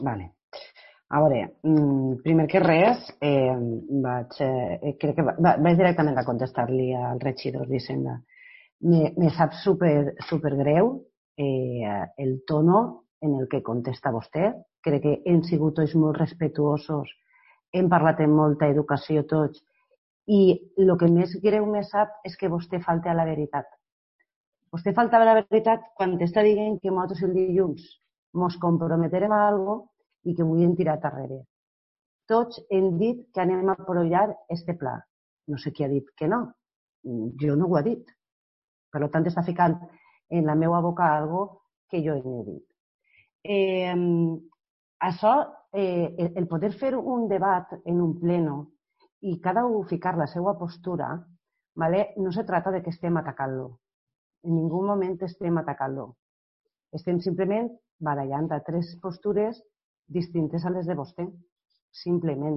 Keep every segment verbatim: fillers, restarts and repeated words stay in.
Vale. A veure, primer que res, eh, vaig, eh, crec que va, vaig directament a contestar-li al regidor d'Hisenda. Me, me sap super, super greu eh, el tono en el que contesta vostè. Crec que hem sigut tots molt respetuosos, hem parlat amb molta educació tots, i el que més greu me sap és que vostè falta a la veritat. Vostè falta a la veritat quan t'està dient que nosaltres el dilluns ens comprometerem a alguna cosa i que avui hem tirat darrere. Tots hem dit que anem a prollar este pla. No sé qui ha dit que no. Jo no ho he dit. Per tant, està ficant en la meva boca algo que jo he dit. Eh, això, eh, el poder fer un debat en un pleno i cada un ficar la seva postura, ¿vale? No se trata de que estem atacant-lo. En ningú moment estem atacant-lo. Estem simplement barallant a tres postures distintes a les de vostè. Simplement.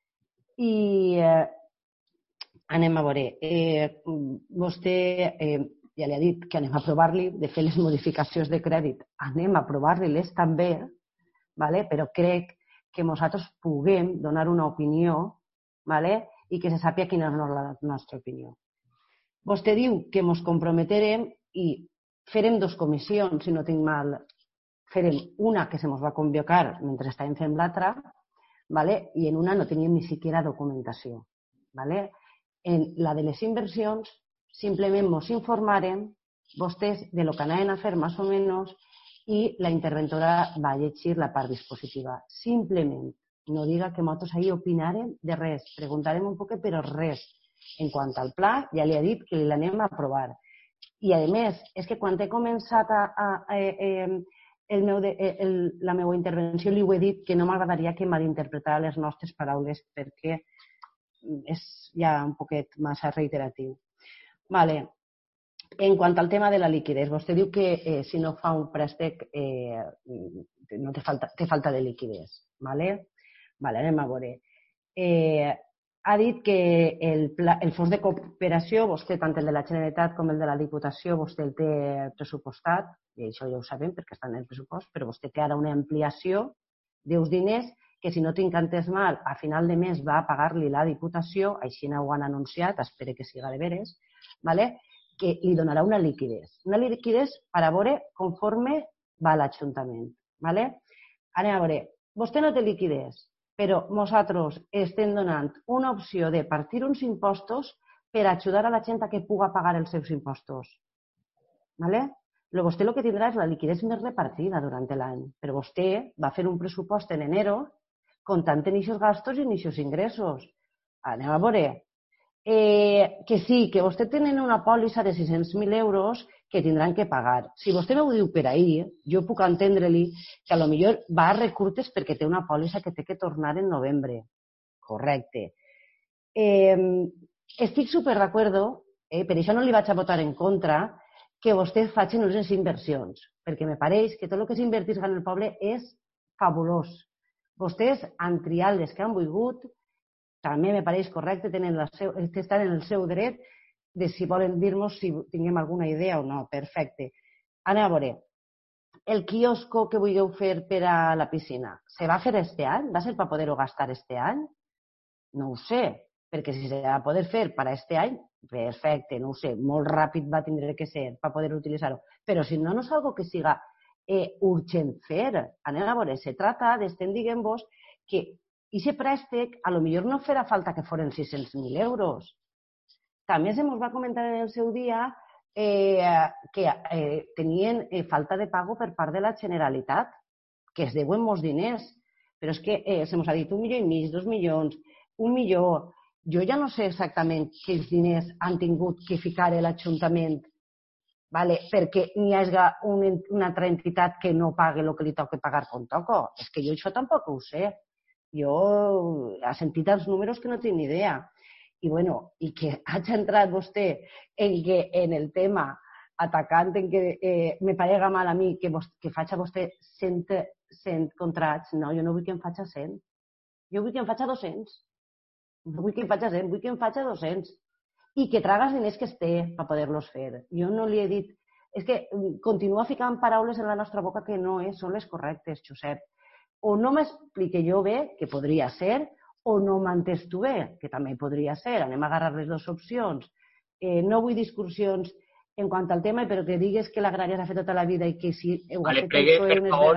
I eh, anem a veure. Eh, vostè eh, ja li ha dit que anem a aprovar-li de fer les modificacions de crèdit. Anem a aprovar-li-les també, ¿vale? Però crec que nosaltres puguem donar una opinió, ¿vale? I que se sàpiga quina és la nostra opinió. Vostè diu que ens comprometerem i farem dues comissions, si no tinc mal. Farem una que se ens va convocar mentre estàvem fent l'altra, ¿vale? I en una no teníem ni siquiera documentació. ¿Vale? En la de les inversions, simplement ens informarem vostès de lo que anaven a fer més o menys i la interventora va llegir la part dispositiva. Simplement, no diga que nosaltres ahir opinarem de res, preguntarem un poquet, però res. En quant al pla, ja li ha dit que l'anem a aprovar. I, a més, és que quan he començat a, a, a, a, el meu de, el, la meva intervenció li ho he dit que no m'agradaria que malinterpretara les nostres paraules perquè és ja un poquet massa reiteratiu. Vale. En quant al tema de la liquiditat, vostè diu que eh, si no fa un préstec eh, no té falta, té falta de liquiditat. Vale? Vale, anem a veure. Eh, ha dit que el, pla, el fons de cooperació, vostè, tant el de la Generalitat com el de la Diputació, vostè el té pressupostat, i això ja ho sabem perquè està en el pressupost, però vostè té ara una ampliació d'uns diners que, si no tinc entès mal, a final de mes va a pagar-li la Diputació, així ho han anunciat, espero que siga de veres, ¿vale? Que li donarà una liquiditat. Una liquiditat per a veure conforme va a l'Ajuntament. ¿Vale? Anem a veure, vostè no té liquiditat, però nosaltres estem donant una opció de partir uns impostos per ajudar a la gent a que puga pagar els seus impostos. ¿Vale? Però vostè el que tindrà és la liquiditat més repartida durant l'any, però vostè va fer un pressupost en enero comptant en aquests gastos i en aquests ingressos. Anem a veure. Eh, que sí, que vostè tenen una pòlissa de sis-cents mil euros que tindran que pagar. Si vostè m'ho diu per ahir, jo puc entendre-li que potser va a recurtes perquè té una pòlissa que té que tornar en novembre. Correcte. Eh, estic super d'acord, eh, per això no li vaig a votar en contra, que vostès facin unes inversions, perquè me pareix que tot el que s'invertís en el poble és fabulós. Vostès han triat les que han volgut, també me pareix correcte, tenen la seu, estan en el seu dret de si volen dir-nos si tinguem alguna idea o no. Perfecte. Anem a veure. El quiosco que vulgueu fer per a la piscina, se va fer este any? Va ser per poder-ho gastar este any? No ho sé, perquè si se va poder fer per a este any, perfecte, no ho sé, molt ràpid va tindre que ser per poder utilitzar-ho. Però si no, no és algo que siga eh, urgent fer. Anem a veure, se trata d'estem dient-vos que i aquest préstec, a lo millor no farà falta que foren sis-cents mil euros. També se ens va comentar en el seu dia eh, que eh, tenien eh, falta de pago per part de la Generalitat, que es deuen molts diners. Però és que eh, se ens ha dit un milió i mig, dos milions, un milió. Jo ja no sé exactament quins diners han tingut que ficar a l'Ajuntament, vale, perquè n'hi hagi una, una altra entitat que no pagui el que li toca pagar com toca. És que jo això tampoc ho sé. Jo he sentit els números que no tinc ni idea. I, bueno, i que hagi entrat vostè en, que, en el tema atacant en que eh, me parega mal a mi que, vos, que faig a vostè cent, cent contrats. No, jo no vull que em faig a cent. Jo vull que em faig a dos-cents. No vull que em faig a cent, vull que em faig a dos-cents. I que tragues diners que es té per poder-los fer. Jo no li he dit... És que continua ficant paraules en la nostra boca que no és, són les correctes, Josep. o no m'explique jo bé, que podria ser, o no m'entens tu bé, que també podria ser. Anem a agarrar les dues opcions. Eh, no vull discussions en quant al tema, però que digues que l'agrària s'ha fet tota la vida i que si ho ha Vale, fet el plegue, P S O E per unes favor,